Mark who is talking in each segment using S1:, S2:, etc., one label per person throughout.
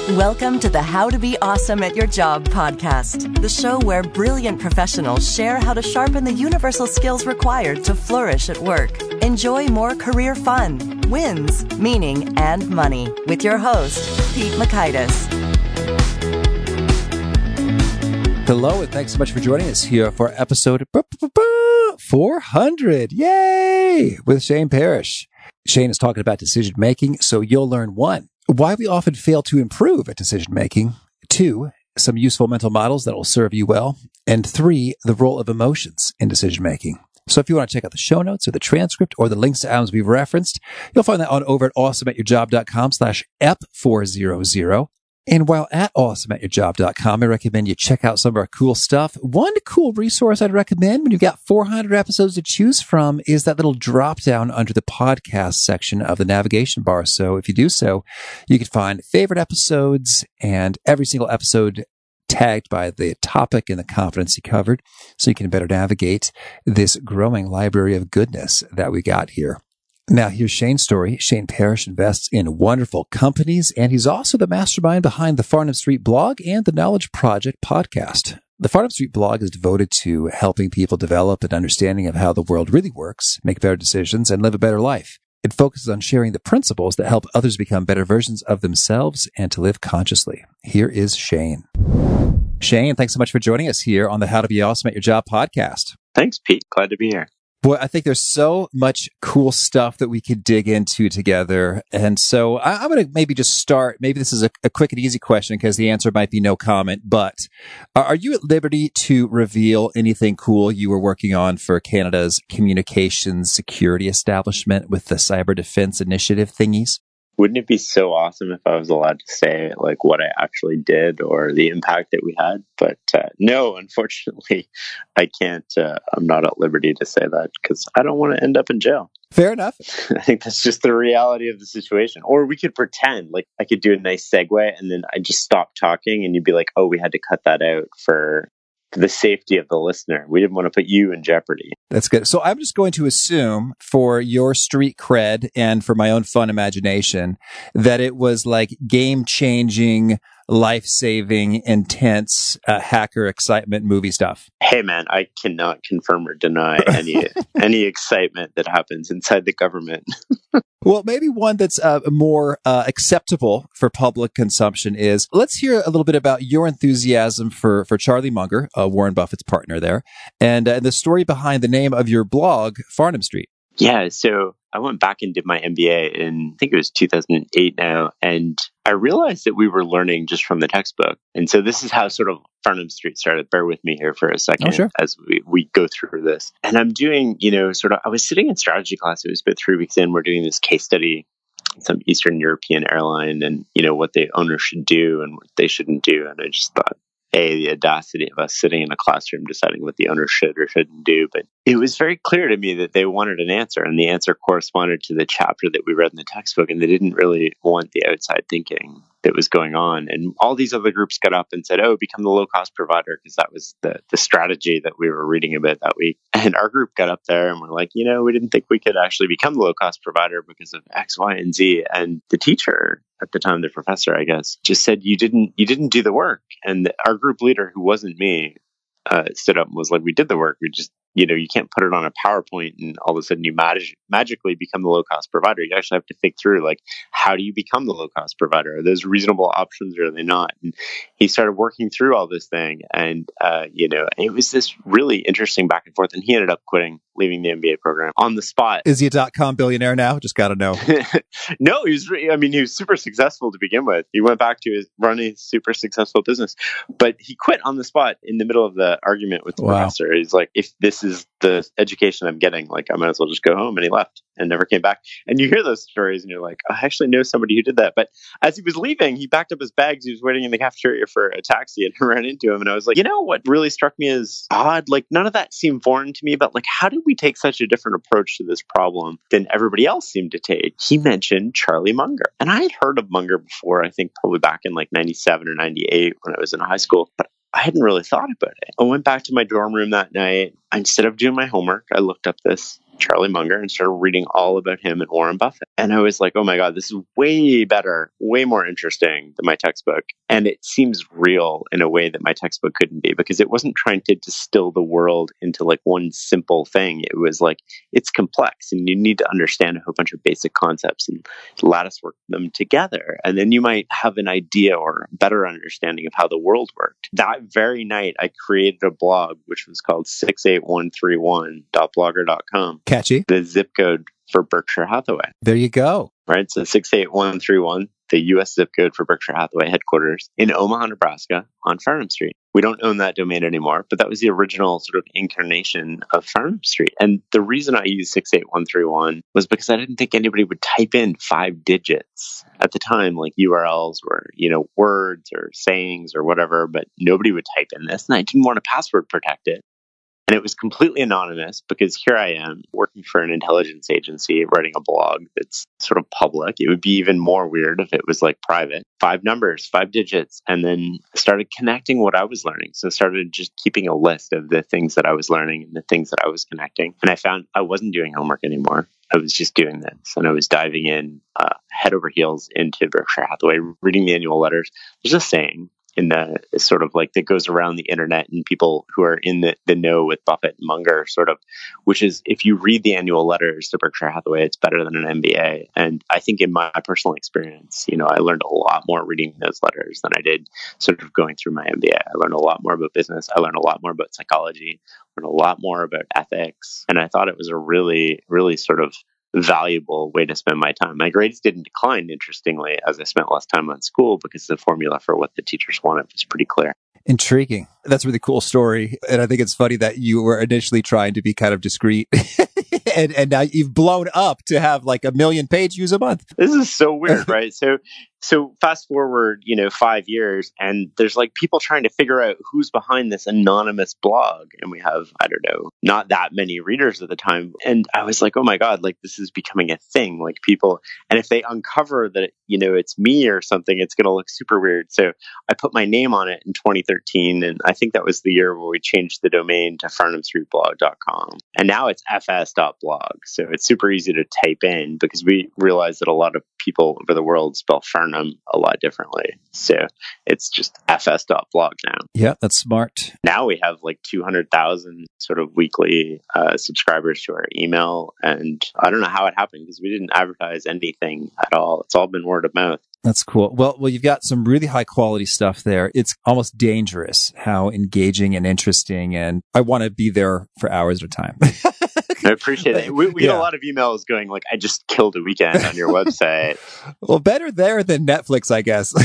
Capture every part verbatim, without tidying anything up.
S1: Welcome to the How to Be Awesome at Your Job podcast, the show where brilliant professionals share how to sharpen the universal skills required to flourish at work. Enjoy more career fun, wins, meaning, and money with your host, Pete Mockaitis.
S2: Hello, and thanks so much for joining us here for episode four hundred. Yay! With Shane Parrish. Shane is talking about decision making, so you'll learn one, why we often fail to improve at decision making, two, some useful mental models that will serve you well, and three, the role of emotions in decision making. So if you want to check out the show notes or the transcript or the links to items we've referenced, you'll find that on over at awesomeatyourjob.com slash ep400. And while at awesomeatyourjob dot com, I recommend you check out some of our cool stuff. One cool resource I'd recommend when you've got four hundred episodes to choose from is that little drop down under the podcast section of the navigation bar. So if you do so, you can find favorite episodes and every single episode tagged by the topic and the competency covered, so you can better navigate this growing library of goodness that we got here. Now, here's Shane's story. Shane Parrish invests in wonderful companies, and he's also the mastermind behind the Farnham Street blog and the Knowledge Project podcast. The Farnham Street blog is devoted to helping people develop an understanding of how the world really works, make better decisions, and live a better life. It focuses on sharing the principles that help others become better versions of themselves and to live consciously. Here is Shane. Shane, thanks so much for joining us here on the How to Be Awesome at Your Job podcast.
S3: Thanks, Pete. Glad to be here.
S2: Boy, I think there's so much cool stuff that we could dig into together. And so I, I'm going to maybe just start. Maybe this is a, a quick and easy question because the answer might be no comment. But are, are you at liberty to reveal anything cool you were working on for Canada's communications security establishment with the cyber defense initiative thingies?
S3: Wouldn't it be so awesome if I was allowed to say like what I actually did or the impact that we had? But uh, no, unfortunately, I can't. Uh, I'm not at liberty to say that because I don't want to end up in jail.
S2: Fair enough.
S3: I think that's just the reality of the situation. Or we could pretend like I could do a nice segue and then I just stop talking and you'd be like, oh, we had to cut that out for the safety of the listener. We didn't want to put you in jeopardy.
S2: That's good. So I'm just going to assume for your street cred and for my own fun imagination that it was like game-changing, life-saving, intense uh, hacker excitement movie stuff.
S3: Hey man, I cannot confirm or deny any any excitement that happens inside the government.
S2: Well, maybe one that's uh, more uh, acceptable for public consumption is, let's hear a little bit about your enthusiasm for, for Charlie Munger, uh, Warren Buffett's partner there, and uh, the story behind the name of your blog, Farnham Street.
S3: Yeah, so I went back and did my M B A in, I think it was two thousand eight now, and I realized that we were learning just from the textbook. And so this is how sort of Farnham Street started. Bear with me here for a second
S2: oh, sure.
S3: as we, we go through this. And I'm doing, you know, sort of, I was sitting in strategy class. It was about three weeks in. We're doing this case study, some Eastern European airline, and, you know, what the owner should do and what they shouldn't do. And I just thought, A, the audacity of us sitting in a classroom deciding what the owner should or shouldn't do. But it was very clear to me that they wanted an answer, and the answer corresponded to the chapter that we read in the textbook, and they didn't really want the outside thinking that was going on. And all these other groups got up and said, oh, become the low-cost provider, because that was the, the strategy that we were reading about that week. And our group got up there and we're like, you know, we didn't think we could actually become the low-cost provider because of X, Y, and Z. And the teacher at the time, the professor, I guess, just said, you didn't you didn't do the work. And our group leader, who wasn't me, uh, stood up and was like, we did the work. We just, you know, you can't put it on a PowerPoint and all of a sudden you mag- magically become the low-cost provider. You actually have to think through, like, how do you become the low-cost provider? Are those reasonable options or are they not? And he started working through all this thing. And, uh, you know, it was this really interesting back and forth. And he ended up quitting, leaving the M B A program on the spot.
S2: Is he a dot-com billionaire now? Just got to know.
S3: No, he was, I mean, he was super successful to begin with. He went back to his running a super successful business, but he quit on the spot in the middle of the argument with the wow. professor. He's like, if this is the education I'm getting, like, I might as well just go home. And he left and never came back. And you hear those stories and you're like, I actually know somebody who did that. But as he was leaving, he backed up his bags. He was waiting in the cafeteria for a taxi and I ran into him. And I was like, you know, what really struck me as odd, like, none of that seemed foreign to me, but like, how did we take such a different approach to this problem than everybody else seemed to take? He mentioned Charlie Munger. And I had heard of Munger before, I think probably back in like ninety-seven or ninety-eight when I was in high school, but I hadn't really thought about it. I went back to my dorm room that night. Instead of doing my homework, I looked up this Charlie Munger, and started reading all about him and Warren Buffett. And I was like, oh my God, this is way better, way more interesting than my textbook. And it seems real in a way that my textbook couldn't be, because it wasn't trying to distill the world into like one simple thing. It was like, it's complex and you need to understand a whole bunch of basic concepts and lattice work them together. And then you might have an idea or a better understanding of how the world worked. That very night, I created a blog, which was called six eight one three one dot blogger dot com.
S2: Catchy.
S3: The zip code for Berkshire Hathaway.
S2: There you go.
S3: Right. So six eight one three one, the U S zip code for Berkshire Hathaway headquarters in Omaha, Nebraska on Farnham Street. We don't own that domain anymore, but that was the original sort of incarnation of Farnham Street. And the reason I used six eight one three one was because I didn't think anybody would type in five digits. At the time, like U R Ls were, you know, words or sayings or whatever, but nobody would type in this. And I didn't want to password protect it. And it was completely anonymous because here I am working for an intelligence agency, writing a blog that's sort of public. It would be even more weird if it was like private. Five numbers, five digits, and then started connecting what I was learning. So I started just keeping a list of the things that I was learning and the things that I was connecting. And I found I wasn't doing homework anymore. I was just doing this. And I was diving in uh, head over heels into Berkshire Hathaway, reading the annual letters. There's a saying in the sort of like that goes around the internet and people who are in the, the know with Buffett and Munger sort of, which is if you read the annual letters to Berkshire Hathaway, it's better than an M B A. And I think in my personal experience, you know, I learned a lot more reading those letters than I did sort of going through my M B A. I learned a lot more about business. I learned a lot more about psychology, learned a lot more about ethics. And I thought it was a really, really sort of valuable way to spend my time. My grades didn't decline, interestingly, as I spent less time on school because the formula for what the teachers wanted was pretty clear.
S2: Intriguing. That's a really cool story. And I think it's funny that you were initially trying to be kind of discreet and, and now you've blown up to have like a million page views a month.
S3: This is so weird, right? So, so fast forward, you know, five years and there's like people trying to figure out who's behind this anonymous blog. And we have, I don't know, not that many readers at the time. And I was like, oh my God, like this is becoming a thing. Like people, and if they uncover that, you know, it's me or something, it's going to look super weird. So I put my name on it in twenty thirteen. And I think that was the year where we changed the domain to farnham street blog dot com. And now it's f s dot blog. So it's super easy to type in because we realized that a lot of people over the world spell Farnham a lot differently. So it's just f s dot blog now.
S2: Yeah, that's smart.
S3: Now we have like two hundred thousand sort of weekly uh, subscribers to our email. And I don't know how it happened because we didn't advertise anything at all. It's all been word of mouth.
S2: That's cool. Well, well, you've got some really high quality stuff there. It's almost dangerous how engaging and interesting, and I want to be there for hours at a time.
S3: I appreciate it. We, we
S2: yeah.
S3: get a lot of emails going like, I just killed a weekend on your website.
S2: Well, better there than Netflix, I guess.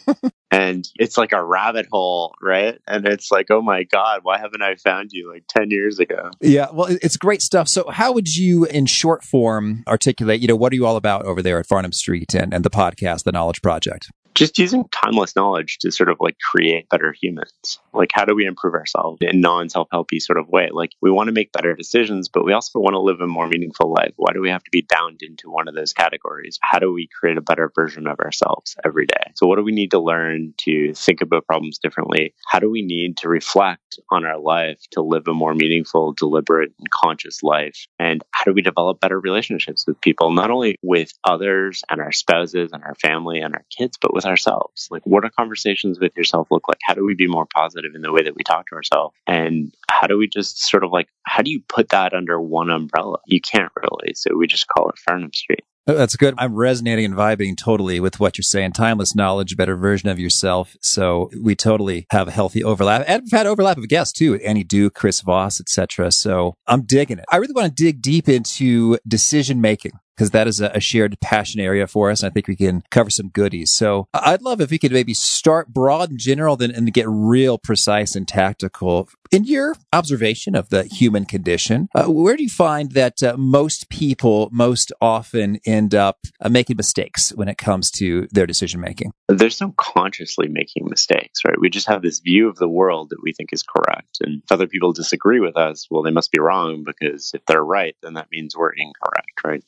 S3: And it's like a rabbit hole, right? And it's like, oh my God, why haven't I found you like ten years ago?
S2: Yeah, well, it's great stuff. So how would you, in short form, articulate, you know, what are you all about over there at Farnham Street and, and the podcast, The Knowledge Project?
S3: Just using timeless knowledge to sort of like create better humans. Like, how do we improve ourselves in non-self-helpy sort of way? Like, we want to make better decisions, but we also want to live a more meaningful life. Why do we have to be bound into one of those categories? How do we create a better version of ourselves every day? So what do we need to learn to think about problems differently? How do we need to reflect on our life to live a more meaningful, deliberate, and conscious life? And how do we develop better relationships with people, not only with others and our spouses and our family and our kids, but with ourselves? Like, what do conversations with yourself look like? How do we be more positive in the way that we talk to ourselves? And how do we just sort of like, how do you put that under one umbrella? You can't really. So we just call it Farnham Street.
S2: That's good. I'm resonating and vibing totally with what you're saying. Timeless knowledge, better version of yourself. So we totally have a healthy overlap. And we've had overlap of guests too, Annie Duke, Chris Voss, et cetera. So I'm digging it. I really want to dig deep into decision making, because that is a, a shared passion area for us. And I think we can cover some goodies. So I'd love if we could maybe start broad and general, then and get real precise and tactical. In your observation of the human condition, uh, where do you find that uh, most people most often end up uh, making mistakes when it comes to their decision making?
S3: There's no consciously making mistakes, right? We just have this view of the world that we think is correct. And if other people disagree with us, well, they must be wrong, because if they're right, then that means we're incorrect, right? So our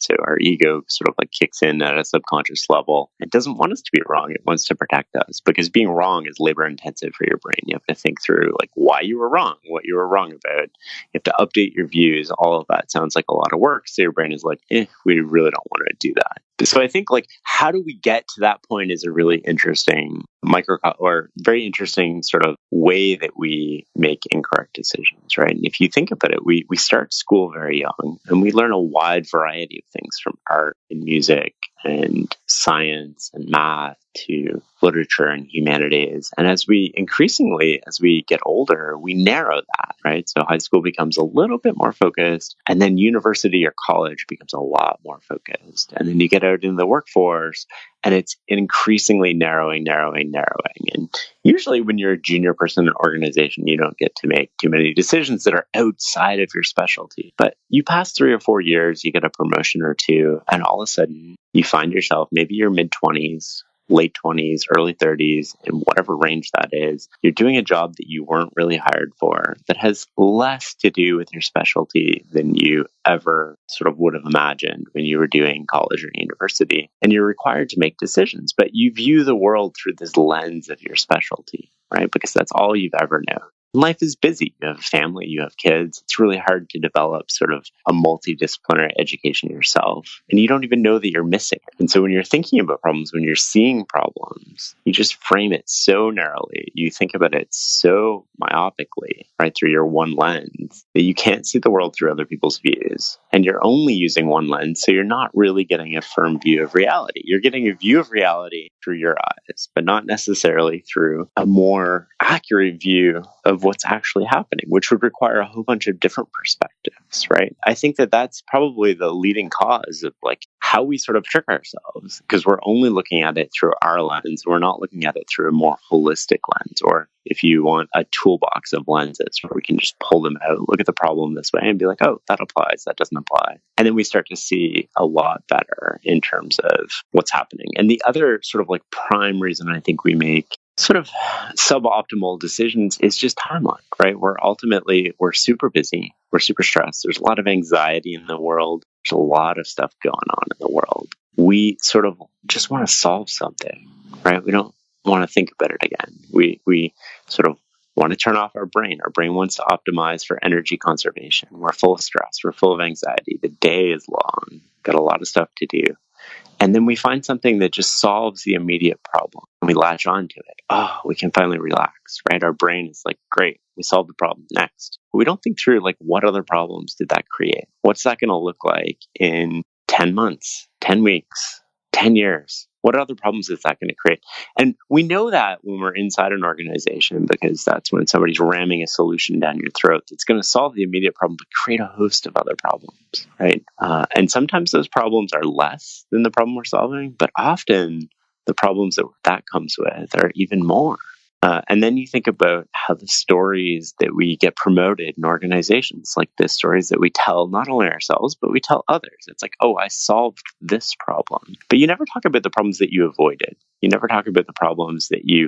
S3: ego sort of like kicks in at a subconscious level. It doesn't want us to be wrong. It wants to protect us because being wrong is labor intensive for your brain. You have to think through like why you were wrong, what you were wrong about. You have to update your views. All of that sounds like a lot of work. So your brain is like, eh, we really don't want to do that. So I think like, how do we get to that point is a really interesting micro or very interesting sort of way that we make incorrect decisions, right? And if you think about it, we, we start school very young and we learn a wide variety of things from art and music and science and math to literature and humanities. And as we increasingly, as we get older, we narrow that, right? So high school becomes a little bit more focused, and then university or college becomes a lot more focused. And then you get out into the workforce, and it's increasingly narrowing, narrowing, narrowing. And usually when you're a junior person in an organization, you don't get to make too many decisions that are outside of your specialty. But you pass three or four years, you get a promotion or two, and all of a sudden you find yourself, maybe you're mid-twenties, late twenties, early thirties, in whatever range that is, you're doing a job that you weren't really hired for that has less to do with your specialty than you ever sort of would have imagined when you were doing college or university. And you're required to make decisions, but you view the world through this lens of your specialty, right? Because that's all you've ever known. Life is busy. You have a family, you have kids. It's really hard to develop sort of a multidisciplinary education yourself. And you don't even know that you're missing it. And so when you're thinking about problems, when you're seeing problems, you just frame it so narrowly. You think about it so myopically, right, through your one lens that you can't see the world through other people's views. And you're only using one lens, so you're not really getting a firm view of reality. You're getting a view of reality through your eyes, but not necessarily through a more accurate view of what's actually happening, which would require a whole bunch of different perspectives, right? I think that that's probably the leading cause of like how we sort of trick ourselves, because we're only looking at it through our lens. We're not looking at it through a more holistic lens, or if you want a toolbox of lenses where we can just pull them out, look at the problem this way and be like, oh, that applies, that doesn't apply. And then we start to see a lot better in terms of what's happening. And the other sort of like prime reason I think we make sort of suboptimal decisions is just timeline, right? We're ultimately, we're super busy. We're super stressed. There's a lot of anxiety in the world. There's a lot of stuff going on in the world. We sort of just want to solve something, right? We don't want to think about it again. We, we sort of want to turn off our brain. Our brain wants to optimize for energy conservation. We're full of stress. We're full of anxiety. The day is long. Got a lot of stuff to do. And then we find something that just solves the immediate problem and we latch onto it. Oh, we can finally relax, right? Our brain is like, great, we solved the problem. Next. We don't think through like, what other problems did that create? What's that going to look like in ten months, ten weeks, ten years? What other problems is that going to create? And we know that when we're inside an organization, because that's when somebody's ramming a solution down your throat that's going to solve the immediate problem, but create a host of other problems, right? Uh, and sometimes those problems are less than the problem we're solving, but often the problems that that comes with are even more. Uh, and then you think about how the stories that we get promoted in organizations, like the stories that we tell not only ourselves, but we tell others. It's like, oh, I solved this problem. But you never talk about the problems that you avoided. You never talk about the problems that you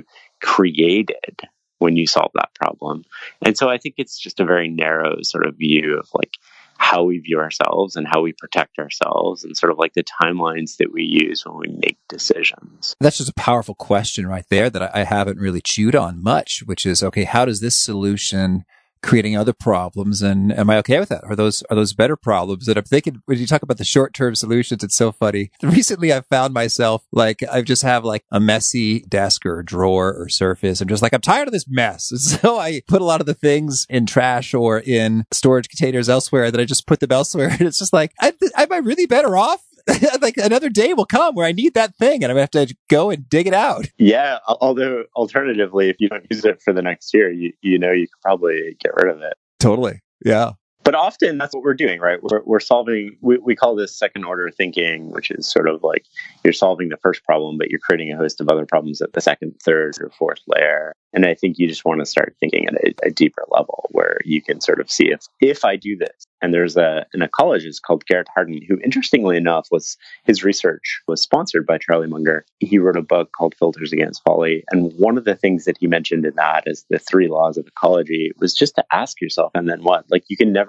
S3: created when you solve that problem. And so I think it's just a very narrow sort of view of like how we view ourselves and how we protect ourselves and sort of like the timelines that we use when we make decisions.
S2: That's just a powerful question right there that I haven't really chewed on much, which is, okay, how does this solution creating other problems, and am I okay with that? Are those are those better problems? And I'm thinking, when you talk about the short-term solutions, it's so funny. Recently, I've found myself like I just have like a messy desk or a drawer or surface. I'm just like, I'm tired of this mess. So I put a lot of the things in trash or in storage containers elsewhere, that I just put them elsewhere. And it's just like, I, am I really better off? Like another day will come where I need that thing and I'm going to have to go and dig it out.
S3: Yeah. Although alternatively, if you don't use it for the next year, you, you know, you could probably get rid of it.
S2: Totally. Yeah.
S3: But often that's what we're doing, right? We're, we're solving, we, we call this second order thinking, which is sort of like you're solving the first problem, but you're creating a host of other problems at the second, third, or fourth layer. And I think you just want to start thinking at a, a deeper level where you can sort of see if, if I do this. And there's a, an ecologist called Garrett Hardin, who interestingly enough was, his research was sponsored by Charlie Munger. He wrote a book called Filters Against Folly. And one of the things that he mentioned in that is the three laws of ecology was just to ask yourself, and then what? Like you can never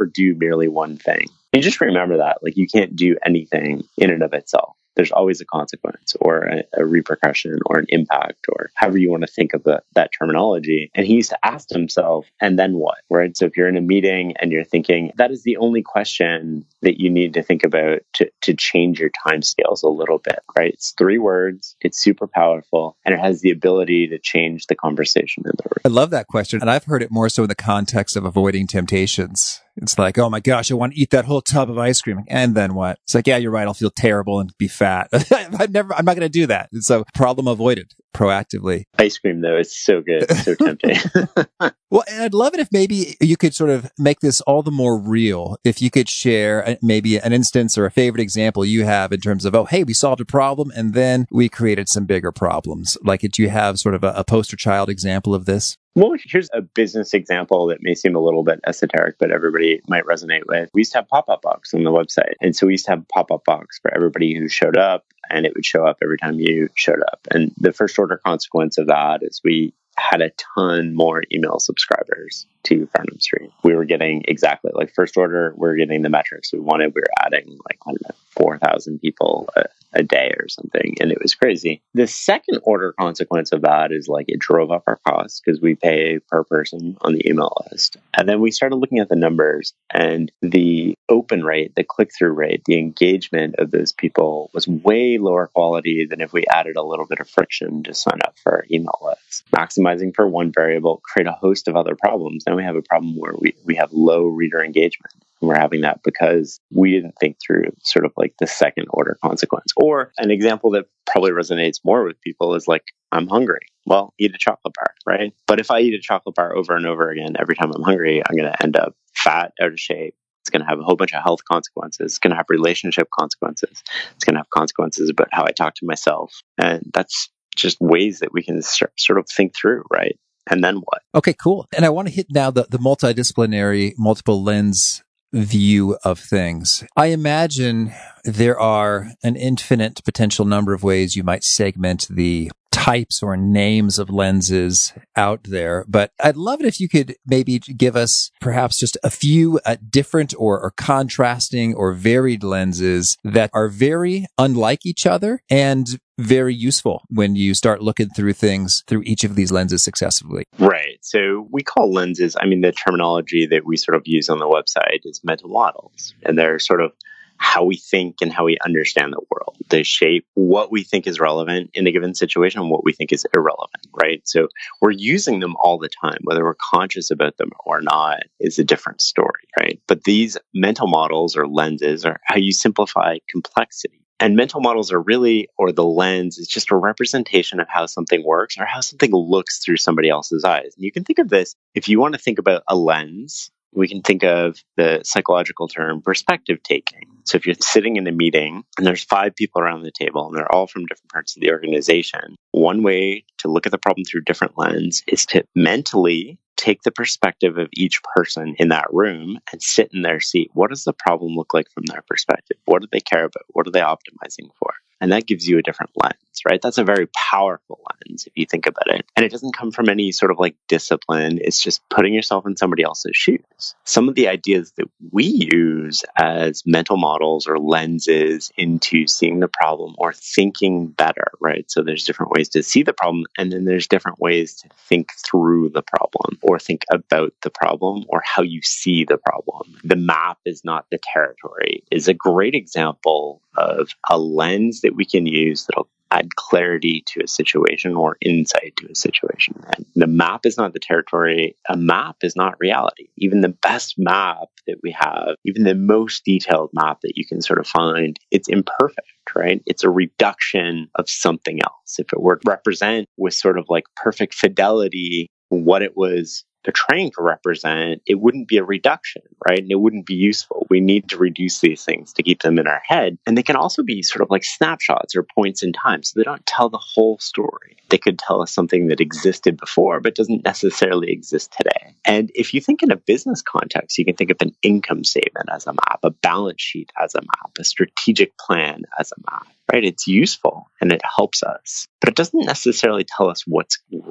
S3: never do merely one thing. You just remember that, like, you can't do anything in and of itself. There's always a consequence or a, a repercussion or an impact or however you want to think of the, that terminology. And he used to ask himself, and then what? Right? So if you're in a meeting and you're thinking, that is the only question that you need to think about to, to change your timescales a little bit, right? It's three words, it's super powerful, and it has the ability to change the conversation in the room.
S2: I love that question. And I've heard it more so in the context of avoiding temptations. It's like, oh my gosh, I want to eat that whole tub of ice cream. And then what? It's like, yeah, you're right. I'll feel terrible and be fat. I'm never, I'm not going to do that. And so problem avoided proactively.
S3: Ice cream, though, is so good. It's so tempting.
S2: Well, and I'd love it if maybe you could sort of make this all the more real. If you could share maybe an instance or a favorite example you have in terms of, oh, hey, we solved a problem and then we created some bigger problems. Like, do you have sort of a, a poster child example of this?
S3: Well, here's a business example that may seem a little bit esoteric, but everybody might resonate with. We used to have pop-up box on the website. And so we used to have a pop-up box for everybody who showed up, and it would show up every time you showed up. And the first order consequence of that is we had a ton more email subscribers to Farnham Street. We were getting exactly like first order, we were getting the metrics we wanted. We were adding like, I don't know, four thousand people a, a day or something. And it was crazy. The second order consequence of that is like it drove up our costs because we pay per person on the email list. And then we started looking at the numbers, and the open rate, the click-through rate, the engagement of those people was way lower quality than if we added a little bit of friction to sign up for our email list. Maximizing for one variable, create a host of other problems. Now we have a problem where we, we have low reader engagement. And we're having that because we didn't think through sort of like the second order consequence. Or an example that probably resonates more with people is like, I'm hungry. Well, eat a chocolate bar, right? But if I eat a chocolate bar over and over again, every time I'm hungry, I'm going to end up fat, out of shape. It's going to have a whole bunch of health consequences. It's going to have relationship consequences. It's going to have consequences about how I talk to myself. And that's just ways that we can sort of think through, right? And then what?
S2: Okay, cool. And I want to hit now the, the multidisciplinary, multiple lens view of things. I imagine there are an infinite potential number of ways you might segment the types or names of lenses out there, but I'd love it if you could maybe give us perhaps just a few uh, different or, or contrasting or varied lenses that are very unlike each other and very useful when you start looking through things through each of these lenses successively.
S3: Right. So we call lenses, I mean, the terminology that we sort of use on the website is mental models, and they're sort of how we think and how we understand the world. They shape what we think is relevant in a given situation and what we think is irrelevant, right? So we're using them all the time. Whether we're conscious about them or not is a different story, right? But these mental models or lenses are how you simplify complexity. And mental models are really, or the lens is just a representation of how something works or how something looks through somebody else's eyes. And you can think of this, if you want to think about a lens, we can think of the psychological term perspective taking. So if you're sitting in a meeting and there's five people around the table and they're all from different parts of the organization, one way to look at the problem through different lens is to mentally take the perspective of each person in that room and sit in their seat. What does the problem look like from their perspective? What do they care about? What are they optimizing for? And that gives you a different lens, right? That's a very powerful lens if you think about it. And it doesn't come from any sort of like discipline. It's just putting yourself in somebody else's shoes. Some of the ideas that we use as mental models or lenses into seeing the problem or thinking better, right? So there's different ways to see the problem, and then there's different ways to think through the problem or think about the problem or how you see the problem. The map is not the territory is a great example of a lens that we can use that'll add clarity to a situation or insight to a situation. And the map is not the territory. A map is not reality. Even the best map that we have, even the most detailed map that you can sort of find, it's imperfect, right? It's a reduction of something else. If it were to represent with sort of like perfect fidelity what it was they're trying to represent, it wouldn't be a reduction, right? And it wouldn't be useful. We need to reduce these things to keep them in our head. And they can also be sort of like snapshots or points in time. So they don't tell the whole story. They could tell us something that existed before, but doesn't necessarily exist today. And if you think in a business context, you can think of an income statement as a map, a balance sheet as a map, a strategic plan as a map, right? It's useful and it helps us, but it doesn't necessarily tell us what's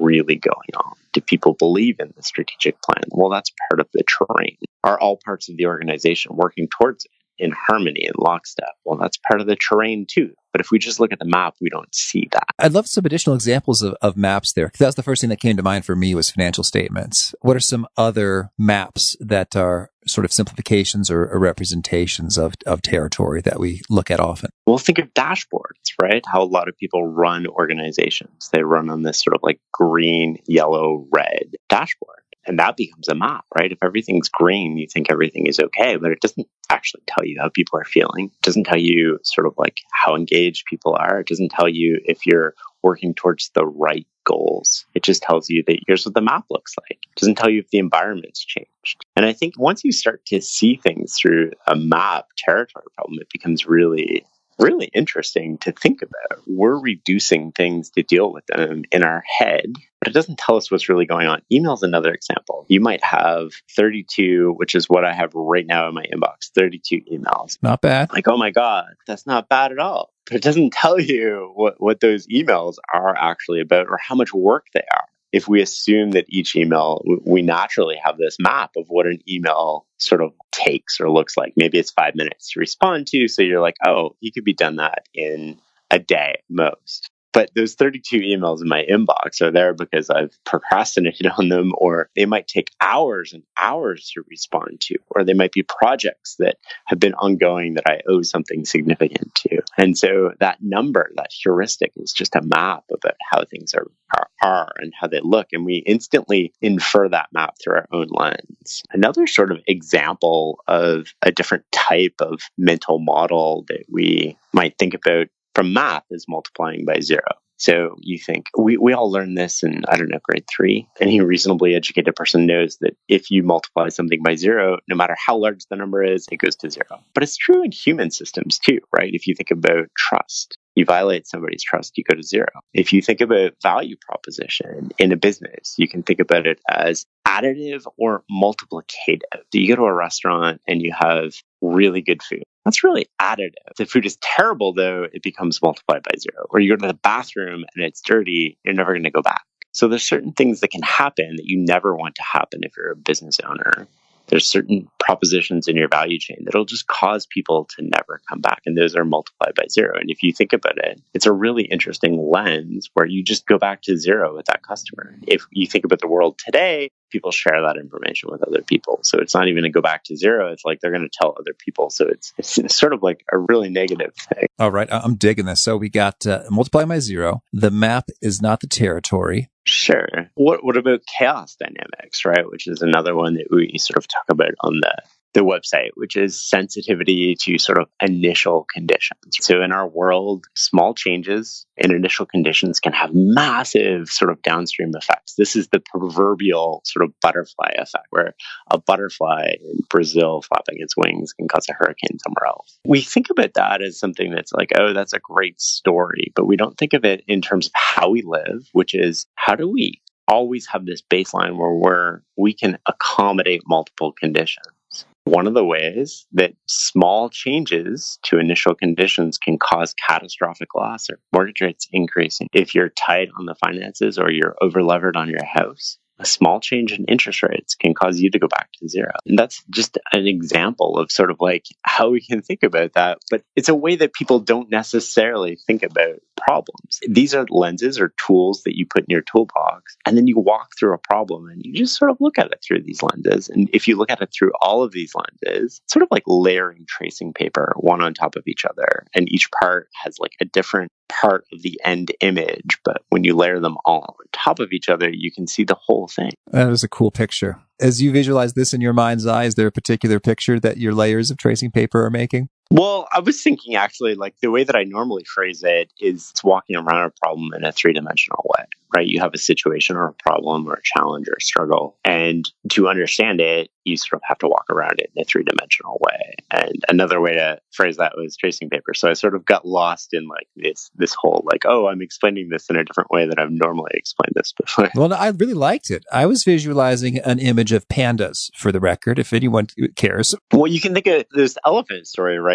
S3: really going on? Do people believe in the strategic plan? Well, that's part of the terrain. Are all parts of the organization working towards it in harmony and lockstep? Well, that's part of the terrain too. But if we just look at the map, we don't see that.
S2: I'd love some additional examples of, of maps there. That was the first thing that came to mind for me was financial statements. What are some other maps that are sort of simplifications or, or representations of, of territory that we look at often?
S3: Well, think of dashboards, right? How a lot of people run organizations. They run on this sort of like green, yellow, red dashboard. And that becomes a map, right? If everything's green, you think everything is okay, but it doesn't actually tell you how people are feeling. It doesn't tell you sort of like how engaged people are. It doesn't tell you if you're working towards the right goals. It just tells you that here's what the map looks like. It doesn't tell you if the environment's changed. And I think once you start to see things through a map territory problem, it becomes really really interesting to think about. We're reducing things to deal with them in our head, but it doesn't tell us what's really going on. Email is another example. You might have thirty-two, which is what I have right now in my inbox, thirty-two emails.
S2: Not bad.
S3: Like, oh my God, that's not bad at all. But it doesn't tell you what, what those emails are actually about or how much work they are. If we assume that each email, we naturally have this map of what an email sort of takes or looks like. Maybe it's five minutes to respond to. So you're like, oh, you could be done that in a day at most. But those thirty-two emails in my inbox are there because I've procrastinated on them, or they might take hours and hours to respond to, or they might be projects that have been ongoing that I owe something significant to. And so that number, that heuristic is just a map about how things are, are, are and how they look. And we instantly infer that map through our own lens. Another sort of example of a different type of mental model that we might think about from math is multiplying by zero. So you think, we, we all learned this in, I don't know, grade three. Any reasonably educated person knows that if you multiply something by zero, no matter how large the number is, it goes to zero. But it's true in human systems too, right? If you think about trust, you violate somebody's trust, you go to zero. If you think about value proposition in a business, you can think about it as additive or multiplicative. So you go to a restaurant and you have really good food. That's really additive. If the food is terrible, though, it becomes multiplied by zero. Or you go to the bathroom and it's dirty, you're never going to go back. So there's certain things that can happen that you never want to happen if you're a business owner. There's certain propositions in your value chain that'll just cause people to never come back. And those are multiplied by zero. And if you think about it, it's a really interesting lens where you just go back to zero with that customer. If you think about the world today, people share that information with other people. So it's not even going to go back to zero. It's like they're going to tell other people. So it's, it's sort of like a really negative thing.
S2: All right. I'm digging this. So we got uh, multiply by zero. The map is not the territory.
S3: Sure. What what about chaos dynamics, right? Which is another one that we sort of talk about on the, the website, which is sensitivity to sort of initial conditions. So in our world, small changes in initial conditions can have massive sort of downstream effects. This is the proverbial sort of butterfly effect, where a butterfly in Brazil flapping its wings can cause a hurricane somewhere else. We think about that as something that's like, oh, that's a great story, but we don't think of it in terms of how we live, which is how do we always have this baseline where we're, we can accommodate multiple conditions. One of the ways that small changes to initial conditions can cause catastrophic loss or mortgage rates increasing. If you're tight on the finances or you're over-levered on your house, a small change in interest rates can cause you to go back to zero. And that's just an example of sort of like how we can think about that. But it's a way that people don't necessarily think about problems. These are lenses or tools that you put in your toolbox. And then you walk through a problem and you just sort of look at it through these lenses. And if you look at it through all of these lenses, it's sort of like layering tracing paper one on top of each other. And each part has like a different part of the end image. But when you layer them all on top of each other, you can see the whole thing.
S2: That is a cool picture. As you visualize this in your mind's eye, is there a particular picture that your layers of tracing paper are making?
S3: Well, I was thinking actually, like the way that I normally phrase it is it's walking around a problem in a three-dimensional way, right? You have a situation or a problem or a challenge or a struggle. And to understand it, you sort of have to walk around it in a three-dimensional way. And another way to phrase that was tracing paper. So I sort of got lost in like this this whole like, oh, I'm explaining this in a different way than I've normally explained this before.
S2: Well, I really liked it. I was visualizing an image of pandas, for the record, if anyone cares.
S3: Well, you can think of this elephant story, right?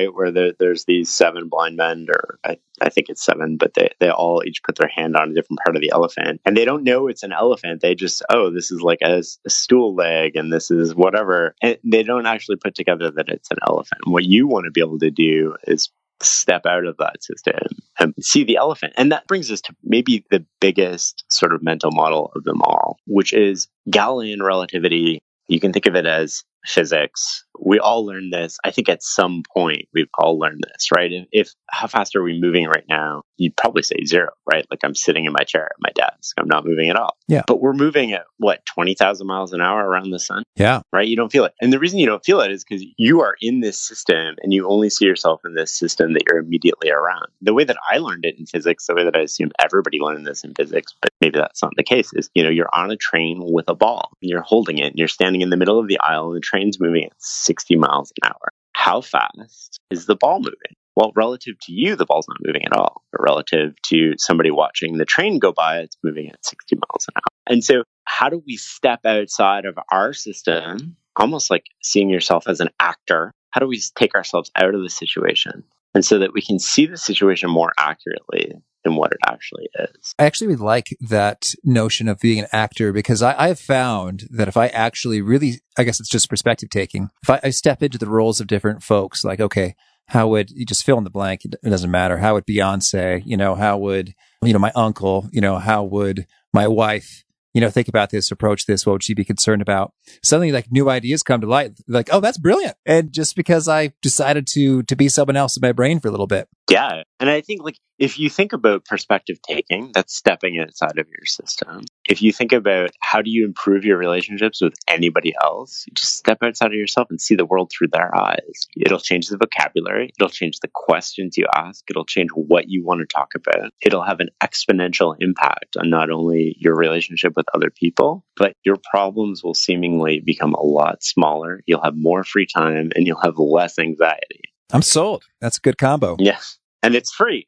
S3: right? Where there, there's these seven blind men, or I, I think it's seven, but they, they all each put their hand on a different part of the elephant. And they don't know it's an elephant. They just, oh, this is like a, a stool leg and this is whatever. And they don't actually put together that it's an elephant. And what you want to be able to do is step out of that system and see the elephant. And that brings us to maybe the biggest sort of mental model of them all, which is Galilean relativity. You can think of it as physics. We all learned this. I think at some point we've all learned this, right? If, if how fast are we moving right now? You'd probably say zero, right? Like I'm sitting in my chair at my desk. I'm not moving at all.
S2: Yeah.
S3: But we're moving at what, twenty thousand miles an hour around the sun?
S2: Yeah.
S3: Right? You don't feel it. And the reason you don't feel it is because you are in this system and you only see yourself in this system that you're immediately around. The way that I learned it in physics, the way that I assume everybody learned this in physics, but maybe that's not the case, is, you know, you're on a train with a ball and you're holding it and you're standing in the middle of the aisle and the train's moving at sixty miles an hour. How fast is the ball moving? Well, relative to you, the ball's not moving at all. But relative to somebody watching the train go by, it's moving at sixty miles an hour. And so how do we step outside of our system, almost like seeing yourself as an actor? How do we take ourselves out of the situation? And so that we can see the situation more accurately than what it actually is.
S2: I actually really like that notion of being an actor, because I, I have found that if I actually really, I guess it's just perspective taking. If I, I step into the roles of different folks, like, okay, how would you just fill in the blank? It doesn't matter. How would Beyonce, you know, how would, you know, my uncle, you know, how would my wife, you know, think about this, approach this, what would she be concerned about? Suddenly, like, new ideas come to light. Like, oh, that's brilliant. And just because I decided to to be someone else in my brain for a little bit.
S3: Yeah. And I think, like, if you think about perspective taking, that's stepping outside of your system. If you think about how do you improve your relationships with anybody else, you just step outside of yourself and see the world through their eyes. It'll change the vocabulary. It'll change the questions you ask. It'll change what you want to talk about. It'll have an exponential impact on not only your relationship with other people, but your problems will seemingly become a lot smaller. You'll have more free time and you'll have less anxiety.
S2: I'm sold. That's a good combo.
S3: Yeah. And it's free.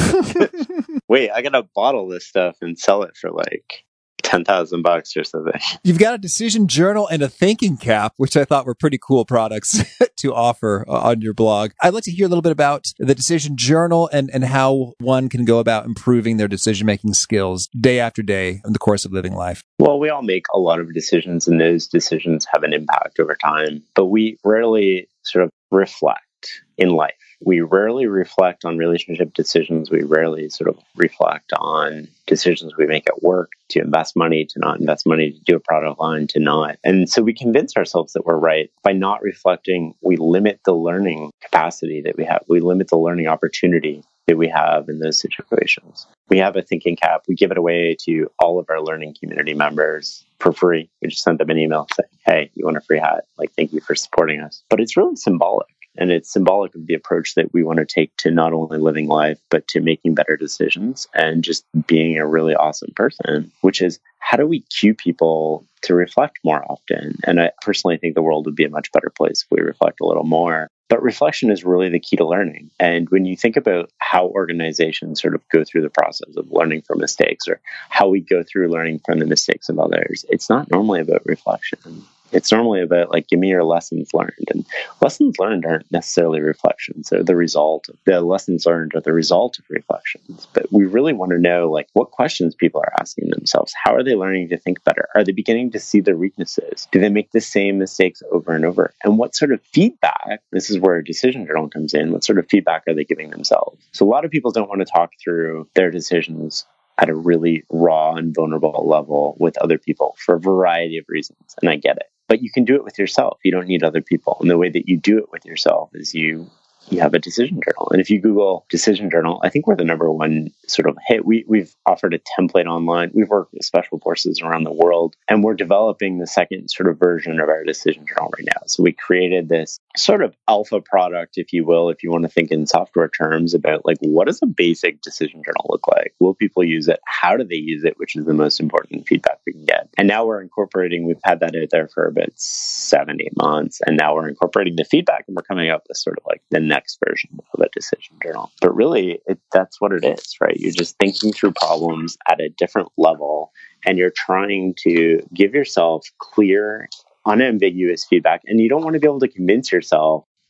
S3: Wait, I gotta bottle this stuff and sell it for like ten thousand bucks or something.
S2: You've got a decision journal and a thinking cap, which I thought were pretty cool products to offer on your blog. I'd like to hear a little bit about the decision journal and, and how one can go about improving their decision-making skills day after day in the course of living life.
S3: Well, we all make a lot of decisions and those decisions have an impact over time, but we rarely sort of reflect in life. We rarely reflect on relationship decisions. We rarely sort of reflect on decisions we make at work, to invest money, to not invest money, to do a product line, to not. And so we convince ourselves that we're right. By not reflecting, we limit the learning capacity that we have. We limit the learning opportunity that we have in those situations. We have a thinking cap. We give it away to all of our learning community members for free. We just send them an email saying, hey, you want a free hat? Like, thank you for supporting us. But it's really symbolic. And it's symbolic of the approach that we want to take to not only living life, but to making better decisions and just being a really awesome person, which is how do we cue people to reflect more often? And I personally think the world would be a much better place if we reflect a little more. But reflection is really the key to learning. And when you think about how organizations sort of go through the process of learning from mistakes, or how we go through learning from the mistakes of others, it's not normally about reflection. It's normally about, like, give me your lessons learned. And lessons learned aren't necessarily reflections. They're the result. The lessons learned are the result of reflections. But we really want to know, like, what questions people are asking themselves. How are they learning to think better? Are they beginning to see their weaknesses? Do they make the same mistakes over and over? And what sort of feedback, this is where a decision journal comes in, what sort of feedback are they giving themselves? So a lot of people don't want to talk through their decisions at a really raw and vulnerable level with other people for a variety of reasons. And I get it. But you can do it with yourself. You don't need other people. And the way that you do it with yourself is you you have a decision journal. And if you Google decision journal, I think we're the number one sort of hit. We, we've offered a template online. We've worked with special forces around the world, and we're developing the second sort of version of our decision journal right now. So we created this sort of alpha product, if you will, if you want to think in software terms about, like, what does a basic decision journal look like? Will people use it? How do they use it? Which is the most important feedback we can get. And now we're incorporating, we've had that out there for about seven, eight months. And now we're incorporating the feedback, and we're coming up with sort of like the next version of a decision journal. But really, it, that's what it is, right? You're just thinking through problems at a different level, and you're trying to give yourself clear, unambiguous feedback. And you don't want to be able to convince yourself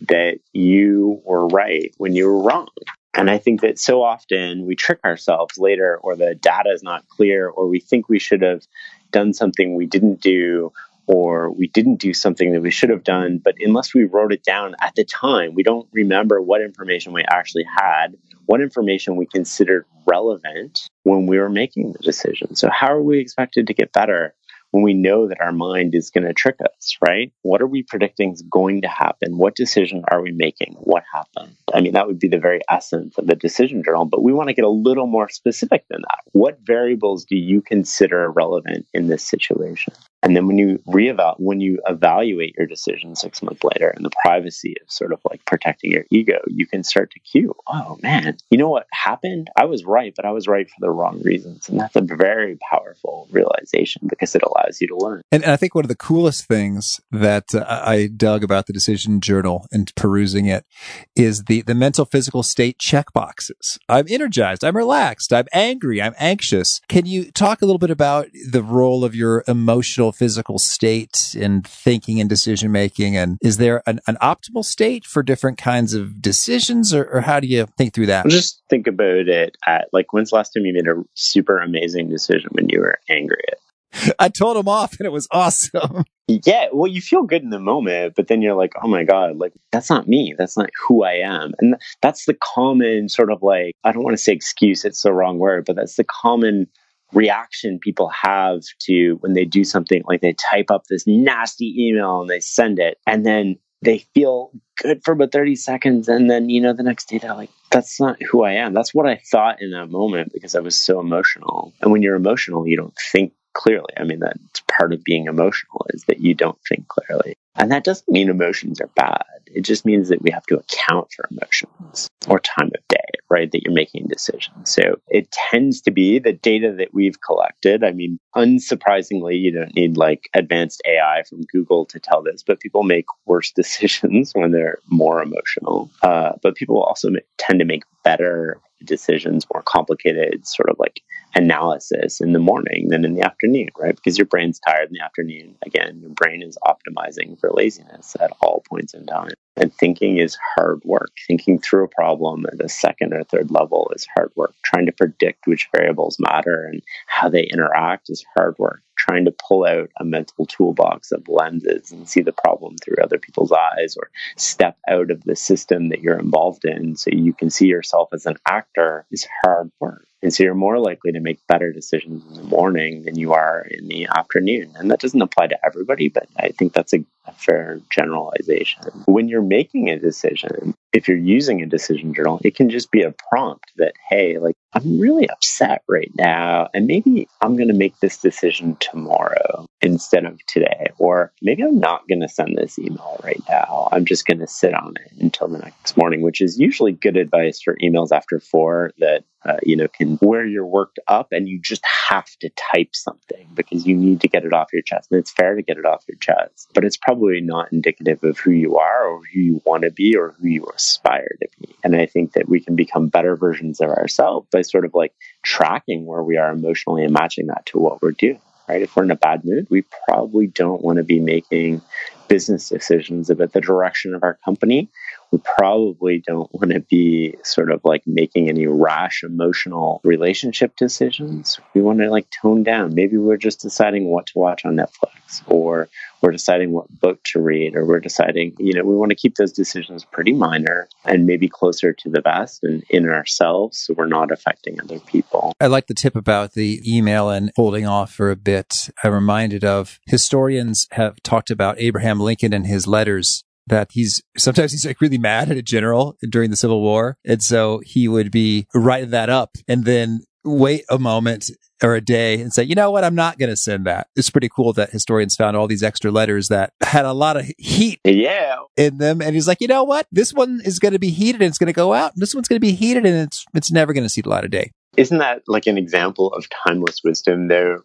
S3: that you were right when you were wrong. And I think that so often we trick ourselves later, or the data is not clear, or we think we should have done something we didn't do, or we didn't do something that we should have done. But unless we wrote it down at the time, we don't remember what information we actually had, what information we considered relevant when we were making the decision. So how are we expected to get better when we know that our mind is going to trick us, right? What are we predicting is going to happen? What decision are we making? What happened? I mean, that would be the very essence of the decision journal, but we want to get a little more specific than that. What variables do you consider relevant in this situation? And then when you reeval, when you evaluate your decision six months later in the privacy of sort of like protecting your ego, you can start to cue, oh man, you know what happened? I was right, but I was right for the wrong reasons. And that's a very powerful realization because it allows you to learn.
S2: And, and I think one of the coolest things that uh, I dug about the decision journal and perusing it is the, the mental physical state checkboxes. I'm energized. I'm relaxed. I'm angry. I'm anxious. Can you talk a little bit about the role of your emotional physical state in thinking and decision making? And is there an, an optimal state for different kinds of decisions, or, or how do you think through that?
S3: Just think about it at like, when's the last time you made a super amazing decision when you were angry at?
S2: I told him off and it was awesome.
S3: Yeah, well, you feel good in the moment, but then you're like, oh my God, like, that's not me. That's not who I am. And that's the common sort of like, I don't want to say excuse, it's the wrong word, but that's the common reaction people have to when they do something, like they type up this nasty email and they send it, and then they feel good for about thirty seconds. And then, you know, the next day they're like, that's not who I am. That's what I thought in that moment because I was so emotional. And when you're emotional, you don't think clearly. I mean, that's part of being emotional, is that you don't think clearly. And that doesn't mean emotions are bad. It just means that we have to account for emotions or time of day, right? That you're making decisions. So it tends to be the data that we've collected. I mean, unsurprisingly, you don't need like advanced A I from Google to tell this, but people make worse decisions when they're more emotional. Uh, but people also tend to make better decisions, more complicated sort of like analysis in the morning than in the afternoon, right? Because your brain's tired in the afternoon. Again, your brain is optimizing for laziness at all points in time. And thinking is hard work. Thinking through a problem at a second or third level is hard work. Trying to predict which variables matter and how they interact is hard work. Trying to pull out a mental toolbox of lenses and see the problem through other people's eyes, or step out of the system that you're involved in so you can see yourself as an actor, is hard work. And so you're more likely to make better decisions in the morning than you are in the afternoon. And that doesn't apply to everybody, but I think that's a, a fair generalization. When you're making a decision, if you're using a decision journal, it can just be a prompt that, hey, like, I'm really upset right now, and maybe I'm going to make this decision tomorrow instead of today. Or maybe I'm not going to send this email right now. I'm just going to sit on it until the next morning, which is usually good advice for emails after four that, uh, you know, can where you're worked up and you just have to type something because you need to get it off your chest. And it's fair to get it off your chest, but it's probably not indicative of who you are or who you want to be or who you aspire to be. And I think that we can become better versions of ourselves by sort of like tracking where we are emotionally and matching that to what we're doing, right? If we're in a bad mood, we probably don't want to be making business decisions about the direction of our company. We probably don't want to be sort of like making any rash emotional relationship decisions. We want to like tone down. Maybe we're just deciding what to watch on Netflix, or we're deciding what book to read, or we're deciding, you know, we want to keep those decisions pretty minor and maybe closer to the best and in ourselves so we're not affecting other people.
S2: I like the tip about the email and holding off for a bit. I'm reminded of historians have talked about Abraham Lincoln and his letters, that he's sometimes he's like really mad at a general during the Civil War. And so he would be writing that up and then wait a moment or a day and say, you know what, I'm not going to send that. It's pretty cool that historians found all these extra letters that had a lot of heat
S3: yeah.
S2: in them. And he's like, you know what, this one is going to be heated and it's going to go out. This one's going to be heated and it's it's never going to see the light of day.
S3: Isn't that like an example of timeless wisdom though?
S2: Yeah.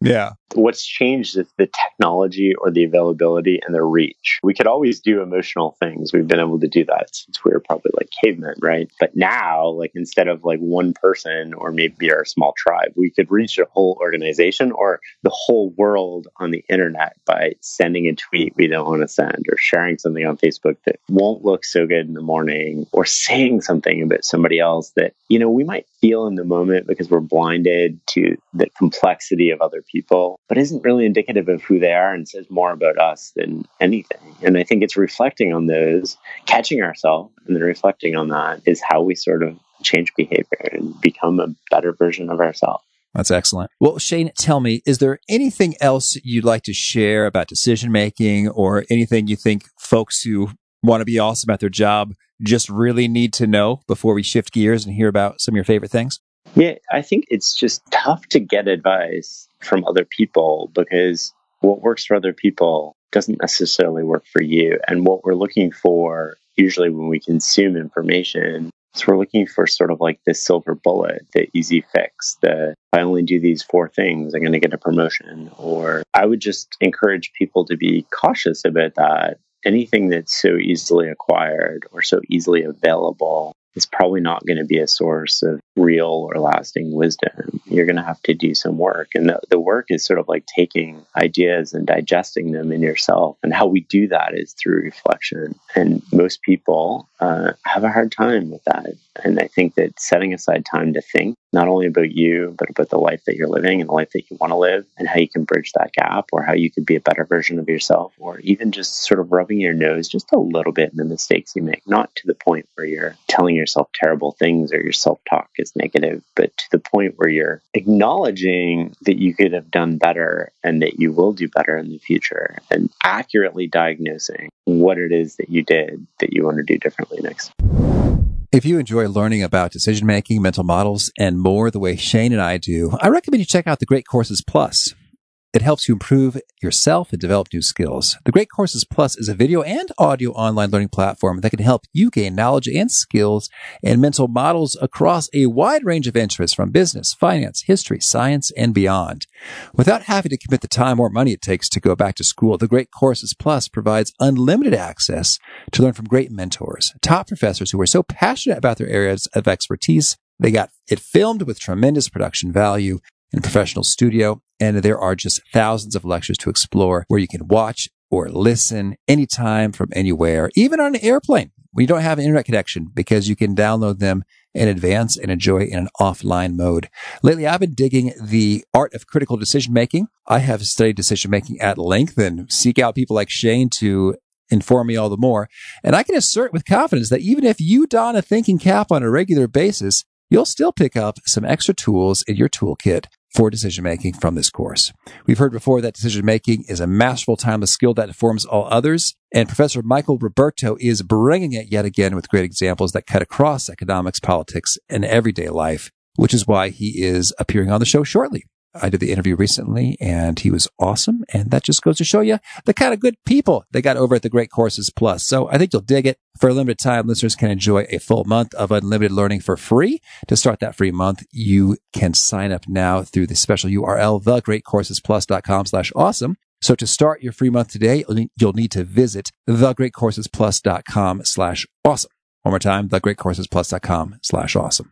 S3: What's changed is the technology or the availability and the reach. We could always do emotional things. We've been able to do that since we were probably like cavemen, right? But now, like instead of like one person or maybe our small tribe, we could reach a whole organization or the whole world on the internet by sending a tweet we don't want to send or sharing something on Facebook that won't look so good in the morning or saying something about somebody else that, you know, we might feel in the moment because we're blinded to the complexity of other people, but isn't really indicative of who they are and says more about us than anything. And I think it's reflecting on those, catching ourselves, and then reflecting on that is how we sort of change behavior and become a better version of ourselves.
S2: That's excellent. Well, Shane, tell me, is there anything else you'd like to share about decision making or anything you think folks who want to be awesome at their job just really need to know before we shift gears and hear about some of your favorite things?
S3: Yeah, I think it's just tough to get advice from other people because what works for other people doesn't necessarily work for you. And what we're looking for usually when we consume information is we're looking for sort of like the silver bullet, the easy fix, the if I only do these four things, I'm going to get a promotion. Or I would just encourage people to be cautious about that. Anything that's so easily acquired or so easily available is probably not going to be a source of real or lasting wisdom. You're going to have to do some work. And the, the work is sort of like taking ideas and digesting them in yourself. And how we do that is through reflection. And most people uh, have a hard time with that. And I think that setting aside time to think, not only about you, but about the life that you're living and the life that you want to live and how you can bridge that gap or how you could be a better version of yourself, or even just sort of rubbing your nose just a little bit in the mistakes you make, not to the point where you're telling yourself terrible things or your self-talk is negative, but to the point where you're acknowledging that you could have done better and that you will do better in the future and accurately diagnosing what it is that you did that you want to do differently next.
S2: If you enjoy learning about decision-making, mental models, and more the way Shane and I do, I recommend you check out the Great Courses Plus. It helps you improve yourself and develop new skills. The Great Courses Plus is a video and audio online learning platform that can help you gain knowledge and skills and mental models across a wide range of interests from business, finance, history, science, and beyond. Without having to commit the time or money it takes to go back to school, the Great Courses Plus provides unlimited access to learn from great mentors, top professors who are so passionate about their areas of expertise. They got it filmed with tremendous production value in a professional studio, and there are just thousands of lectures to explore where you can watch or listen anytime from anywhere, even on an airplane when you don't have an internet connection, because you can download them in advance and enjoy in an offline mode. Lately, I've been digging the art of critical decision making. I have studied decision making at length and seek out people like Shane to inform me all the more. And I can assert with confidence that even if you don a thinking cap on a regular basis, you'll still pick up some extra tools in your toolkit for decision-making from this course. We've heard before that decision-making is a masterful, timeless skill that informs all others, and Professor Michael Roberto is bringing it yet again with great examples that cut across economics, politics, and everyday life, which is why he is appearing on the show shortly. I did the interview recently, and he was awesome, and that just goes to show you the kind of good people they got over at the Great Courses Plus. So I think you'll dig it. For a limited time, listeners can enjoy a full month of unlimited learning for free. To start that free month, you can sign up now through the special U R L, thegreatcoursesplus.com slash awesome. So to start your free month today, you'll need to visit thegreatcoursesplus.com slash awesome. One more time, thegreatcoursesplus.com slash awesome.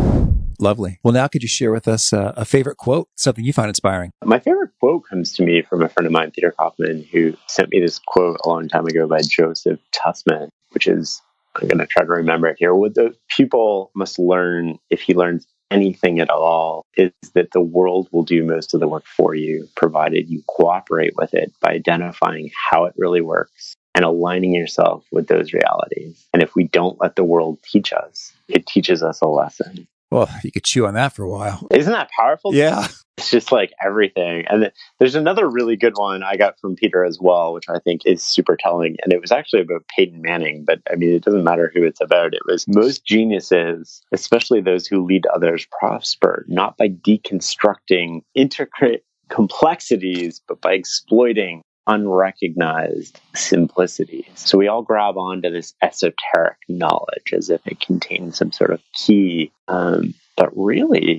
S2: Lovely. Well, now could you share with us uh, a favorite quote, something you find inspiring?
S3: My favorite quote comes to me from a friend of mine, Peter Kaufman, who sent me this quote a long time ago by Joseph Tussman, which is, I'm going to try to remember it here. What the pupil must learn, if he learns anything at all, is that the world will do most of the work for you, provided you cooperate with it by identifying how it really works and aligning yourself with those realities. And if we don't let the world teach us, it teaches us a lesson.
S2: Well, you could chew on that for a while.
S3: Isn't that powerful?
S2: Yeah.
S3: It's just like everything. And th- there's another really good one I got from Peter as well, which I think is super telling. And it was actually about Peyton Manning, but I mean, it doesn't matter who it's about. It was most geniuses, especially those who lead others, prosper not by deconstructing intricate complexities, but by exploiting unrecognized simplicities. So we all grab onto this esoteric knowledge as if it contains some sort of key. Um, but really,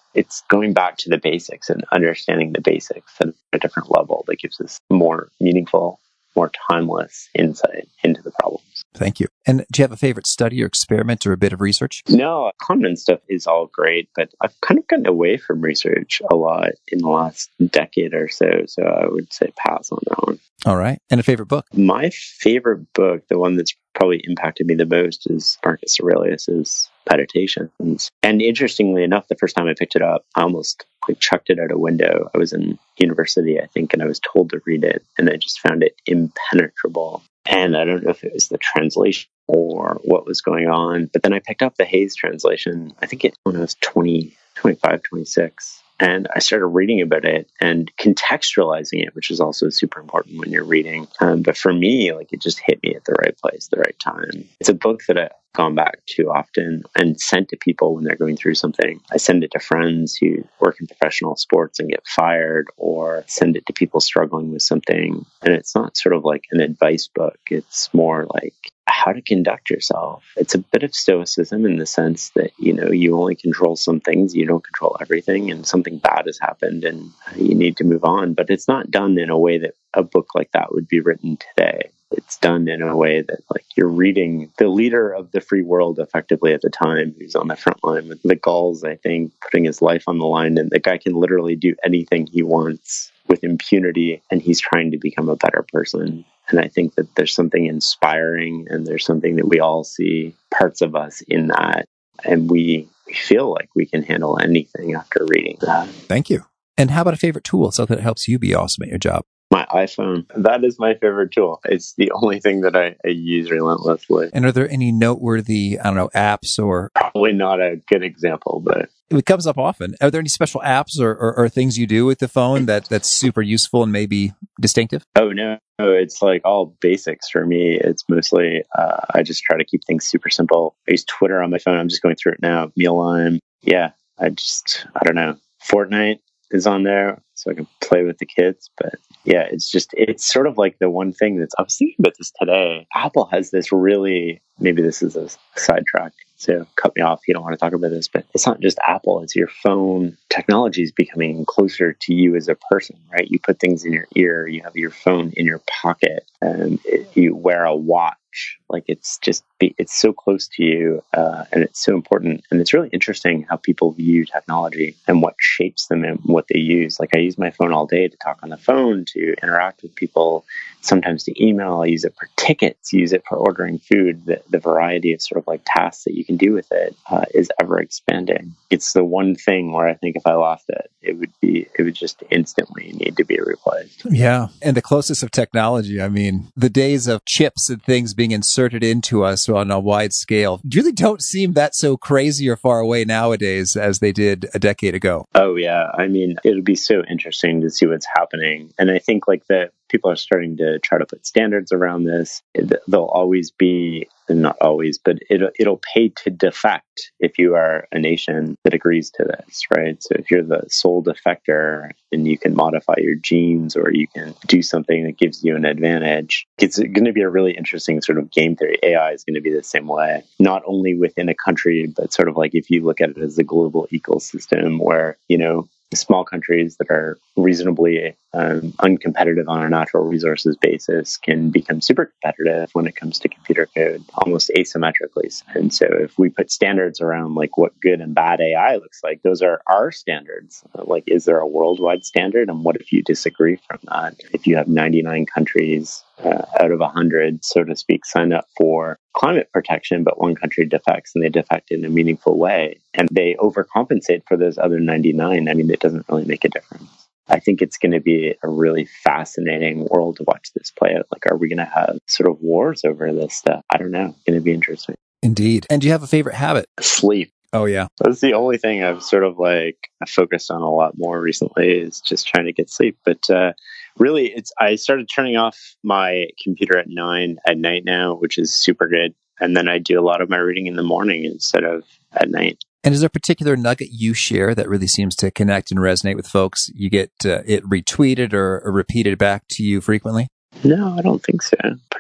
S3: it's going back to the basics and understanding the basics at a different level that gives us more meaningful, more timeless insight into the problems.
S2: Thank you. And do you have a favorite study or experiment or a bit of research?
S3: No, Kahneman stuff is all great, but I've kind of gotten away from research a lot in the last decade or so. So I would say pass on that one.
S2: All right. And a favorite book?
S3: My favorite book, the one that's probably impacted me the most, is Marcus Aurelius's Meditations. And interestingly enough, the first time I picked it up, I almost like chucked it out a window. I was in university, I think, and I was told to read it, and I just found it impenetrable. And I don't know if it was the translation or what was going on, but then I picked up the Hayes translation, I think it when I was twenty, twenty-five, twenty-six. And I started reading about it and contextualizing it, which is also super important when you're reading. Um, but for me, like it just hit me at the right place, the right time. It's a book that I've gone back to often and sent to people when they're going through something. I send it to friends who work in professional sports and get fired, or send it to people struggling with something. And it's not sort of like an advice book. It's more like how to conduct yourself. It's a bit of stoicism in the sense that, you know, you only control some things, you don't control everything, and something bad has happened and you need to move on. But it's not done in a way that a book like that would be written today. It's done in a way that, like, you're reading the leader of the free world effectively at the time, who's on the front line with the Gauls, I think, putting his life on the line. And the guy can literally do anything he wants with impunity, and he's trying to become a better person. And I think that there's something inspiring, and there's something that we all see parts of us in that. And we feel like we can handle anything after reading that.
S2: Thank you. And how about a favorite tool, something that helps you be awesome at your job?
S3: My iPhone. That is my favorite tool. It's the only thing that I, I use relentlessly.
S2: And are there any noteworthy, I don't know, apps or...
S3: Probably not a good example, but...
S2: It comes up often. Are there any special apps or, or, or things you do with the phone that, that's super useful and maybe distinctive?
S3: Oh, no. It's like all basics for me. It's mostly, uh, I just try to keep things super simple. I use Twitter on my phone. I'm just going through it now. Mealime. Yeah, I just, I don't know. Fortnite is on there so I can play with the kids. But yeah, it's just, it's sort of like the one thing that's, I was thinking about this today. Apple has this really, maybe this is a sidetrack, so cut me off. You don't want to talk about this, but it's not just Apple. It's your phone. Technology is becoming closer to you as a person, right? You put things in your ear. You have your phone in your pocket, and it, you wear a watch. Like it's just, it's so close to you, uh, and it's so important. And it's really interesting how people view technology and what shapes them and what they use. Like I use my phone all day to talk on the phone, to interact with people, sometimes to email. I use it for tickets, use it for ordering food. The, the variety of sort of like tasks that you can do with it uh, is ever expanding. It's the one thing where I think if I lost it, it would be, it would just instantly need to be replaced.
S2: Yeah. And the closest of technology, I mean, the days of chips and things being inserted into us on a wide scale really don't seem that so crazy or far away nowadays as they did a decade ago.
S3: Oh, yeah. I mean, it'll be so interesting to see what's happening. And I think like that people are starting to try to put standards around this. There'll always be, not always, but it'll, it'll pay to defect if you are a nation that agrees to this, right? So if you're the sole defector and you can modify your genes or you can do something that gives you an advantage, it's going to be a really interesting sort of game theory. A I is going to be the same way, not only within a country, but sort of like if you look at it as a global ecosystem where, you know, small countries that are reasonably um, uncompetitive on a natural resources basis can become super competitive when it comes to computer code, almost asymmetrically. And so if we put standards around like what good and bad A I looks like, those are our standards. Like, is there a worldwide standard? And what if you disagree from that? If you have ninety-nine countries uh, out of one hundred, so to speak, sign up for climate protection, but one country defects and they defect in a meaningful way, and they overcompensate for those other ninety-nine, I mean, it doesn't really make a difference. I think it's going to be a really fascinating world to watch this play out. Like, are we going to have sort of wars over this stuff? I don't know. It's going to be interesting.
S2: Indeed. And do you have a favorite habit?
S3: Sleep.
S2: Oh, yeah.
S3: That's the only thing I've sort of like focused on a lot more recently is just trying to get sleep. But uh, really, it's I started turning off my computer at nine at night now, which is super good. And then I do a lot of my reading in the morning instead of at night.
S2: And is there a particular nugget you share that really seems to connect and resonate with folks? You get uh, it retweeted or, or repeated back to you frequently?
S3: No, I don't think so. Pretty boring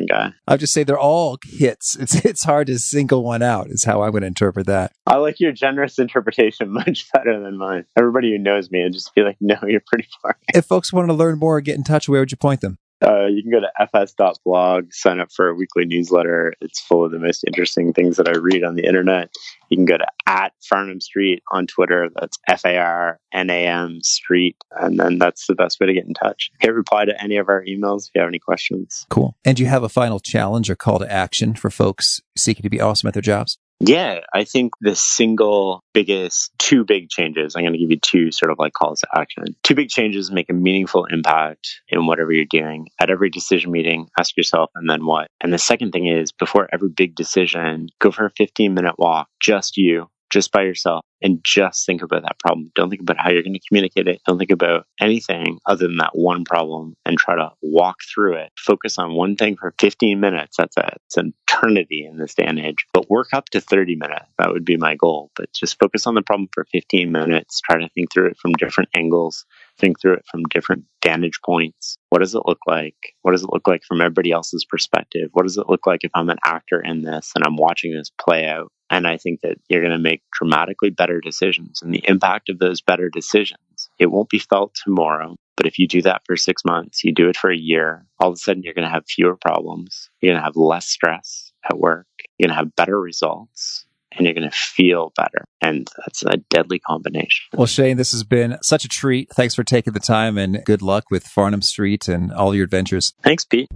S3: different guy.
S2: I'll just say they're all hits. It's it's hard to single one out is how I would interpret that.
S3: I like your generous interpretation much better than mine. Everybody who knows me would just be like, no, you're pretty far.
S2: If folks wanted to learn more or get in touch, where would you point them?
S3: Uh, you can go to f s dot blog, sign up for a weekly newsletter. It's full of the most interesting things that I read on the internet. You can go to at Farnham Street on Twitter. That's F A R N A M Street. And then that's the best way to get in touch. Hit reply to any of our emails if you have any questions.
S2: Cool. And do you have a final challenge or call to action for folks seeking to be awesome at their jobs?
S3: Yeah, I think the single biggest two big changes, I'm going to give you two sort of like calls to action. Two big changes make a meaningful impact in whatever you're doing. At every decision meeting, ask yourself, and then what? And the second thing is, before every big decision, go for a fifteen minute walk, just you, just by yourself, and just think about that problem. Don't think about how you're going to communicate it. Don't think about anything other than that one problem and try to walk through it. Focus on one thing for fifteen minutes. That's a, it's an eternity in this day and age, but work up to thirty minutes. That would be my goal, but just focus on the problem for fifteen minutes. Try to think through it from different angles. Think through it from different vantage points. What does it look like? What does it look like from everybody else's perspective? What does it look like if I'm an actor in this and I'm watching this play out? And I think that you're going to make dramatically better decisions. And the impact of those better decisions, it won't be felt tomorrow. But if you do that for six months, you do it for a year, all of a sudden you're going to have fewer problems. You're going to have less stress at work. You're going to have better results. And you're going to feel better. And that's a deadly combination.
S2: Well, Shane, this has been such a treat. Thanks for taking the time and good luck with Farnham Street and all your adventures.
S3: Thanks, Pete.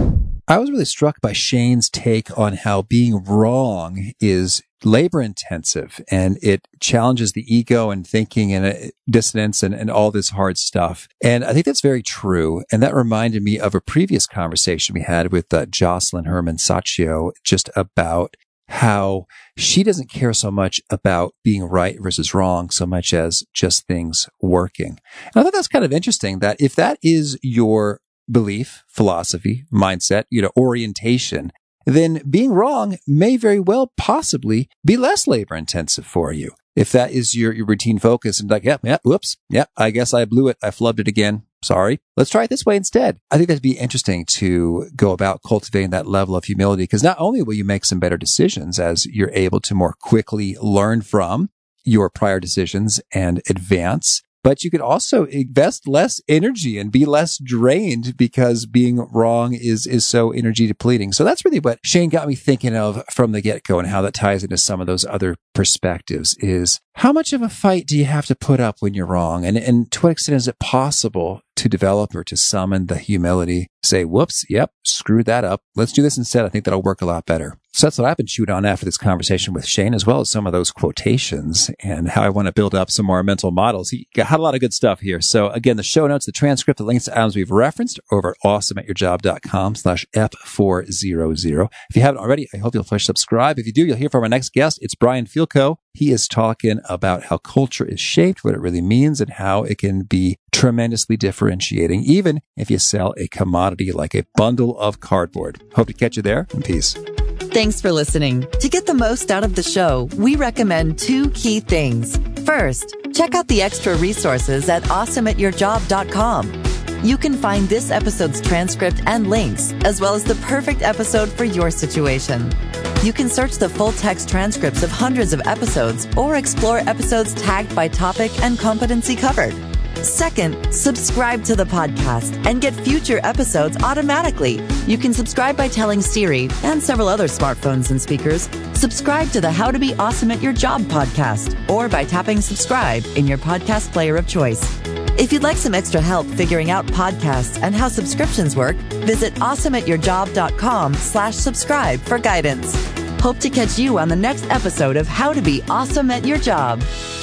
S2: I was really struck by Shane's take on how being wrong is labor intensive and it challenges the ego and thinking and uh, dissonance and, and all this hard stuff. And I think that's very true. And that reminded me of a previous conversation we had with uh, Jocelyn Herman Saccio just about how she doesn't care so much about being right versus wrong so much as just things working. And I thought that's kind of interesting that if that is your belief, philosophy, mindset, you know, orientation, then being wrong may very well possibly be less labor intensive for you. If that is your, your routine focus and like, yeah, yeah, whoops, yeah, I guess I blew it. I flubbed it again. Sorry. Let's try it this way instead. I think that'd be interesting to go about cultivating that level of humility because not only will you make some better decisions as you're able to more quickly learn from your prior decisions and advance, but you could also invest less energy and be less drained because being wrong is, is so energy depleting. So that's really what Shane got me thinking of from the get-go and how that ties into some of those other perspectives is how much of a fight do you have to put up when you're wrong? And, and to what extent is it possible to develop or to summon the humility, say, whoops, yep, screwed that up. Let's do this instead. I think that'll work a lot better. So that's what I've been chewing on after this conversation with Shane, as well as some of those quotations and how I want to build up some more mental models. He had a lot of good stuff here. So again, the show notes, the transcript, the links to items we've referenced over at awesomeatyourjob.com slash F400. If you haven't already, I hope you'll push subscribe. If you do, you'll hear from our next guest. It's Brian Fielkow. He is talking about how culture is shaped, what it really means, and how it can be tremendously differentiating, even if you sell a commodity like a bundle of cardboard. Hope to catch you there, and peace.
S1: Thanks for listening. To get the most out of the show, we recommend two key things. First, check out the extra resources at awesome at your job dot com. You can find this episode's transcript and links, as well as the perfect episode for your situation. You can search the full text transcripts of hundreds of episodes or explore episodes tagged by topic and competency covered. Second, subscribe to the podcast and get future episodes automatically. You can subscribe by telling Siri and several other smartphones and speakers, subscribe to the How to Be Awesome at Your Job podcast, or by tapping subscribe in your podcast player of choice. If you'd like some extra help figuring out podcasts and how subscriptions work, visit awesome at your job dot com slash subscribe for guidance. Hope to catch you on the next episode of How to Be Awesome at Your Job.